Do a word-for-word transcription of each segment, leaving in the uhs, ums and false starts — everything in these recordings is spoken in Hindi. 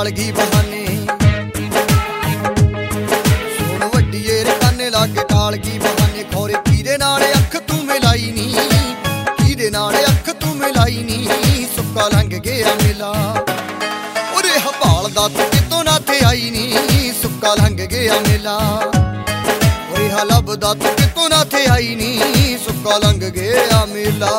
टालगी बहाने। सुन वड्डीए रे काने लागे टालगी बहाने। खौरे किदे नाल अख तू मिलाई नी, किदे नाल अख तू मिलाई नी। सुक्का लंघ गया मेला उरे हपाल दा तू कितों ना थे आई नी। सुक्का लंघ गया मेला उरे हलबदा तू कितों ना थे आई नी। सुक्का लंघ गया मेला।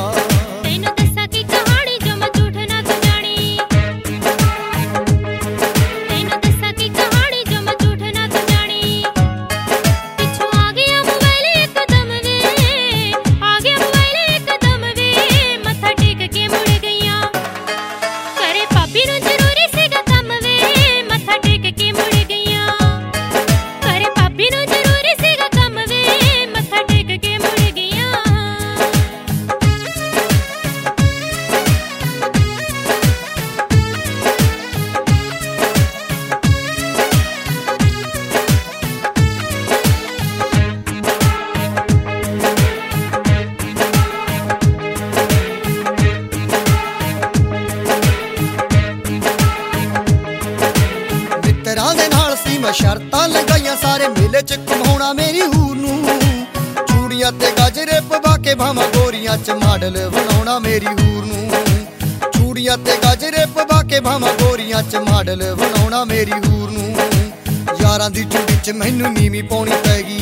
मैं शर्तां लगाइयां सारे मेले च घुमाउणा मेरी हूर नूं। चूड़ियां ते गाजरे पवा के भावां गोरियां च मॉडल बनाउणा मेरी हूर नूं। चूड़ियां ते गाजरे पवा के भावां गोरियां च मॉडल बनाउणा मेरी हूर नूं। यारां दी चुड़ी च मैनूं नीवीं पाउणी पैगी।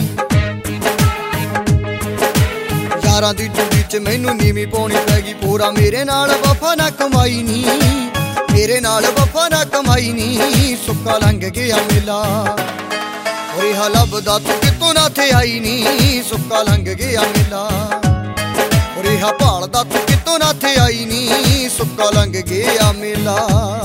यारां दी चुड़ी च मैनूं नीवीं पाउणी पैगी। पूरा मेरे नाल वफा ना कमाई नी, मेरे नाल वफा ना कमाई नी। सुक्का लंघ गया मेला उरे हलबदा तू कितों ना थे आई नी। सुक्का लंघ गया मेला उरे हपालदा तू कितों ना थे आई नी। सुक्का लंघ गया मेला।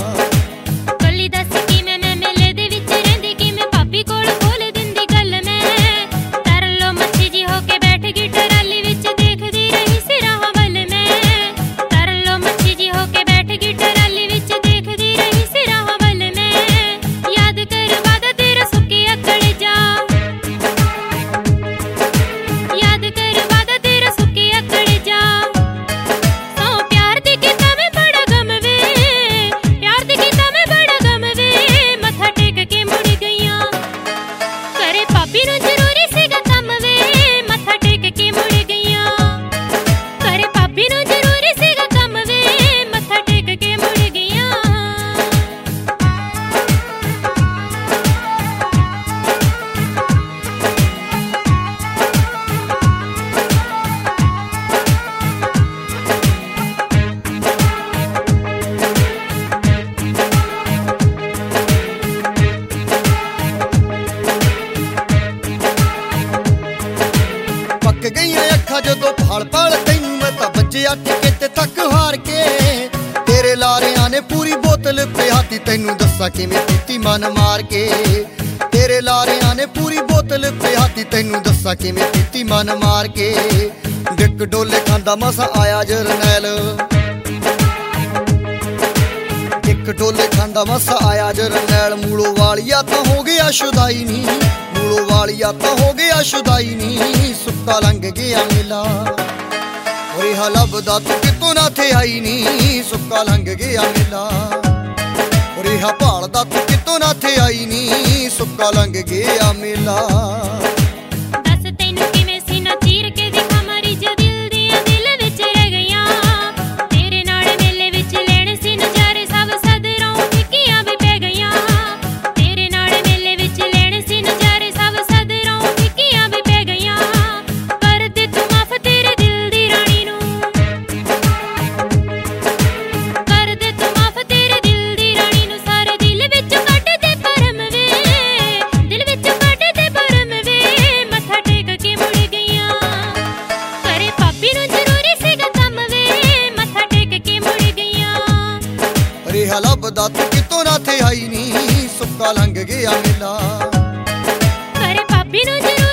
गईयां अखा जदों पल पल तैनूं मैं तां बज्जिया टिके ते थक हार के। तेरे लारियां ने पूरी बोतल पियाती तैनूं दस्सां किवें पीती मन मार के। तेरे लारियां ने पूरी बोतल पियाती तैनूं दस्सां किवें पीती मन मार के। डिक डोले खांदा मसा आया जरनैल, डिक डोले खांदा मसा आया जरनैल। मूलों वालिया तां हो गया शुदाई नी, मूलों वालिया तां हो गया शुदाई नी। सुक्का लंघ गया मेला उरे हलबदा तू कितों ना थे आई नी। सुक्का लंघ गया मेला उरे हपालदा तू कितों ना थे आई नी। सुक्का लंघ गया मेला। हलबदा तू कितों ना थे आई नी। सुक्का लंघ गया मेला। करे भाभी नूं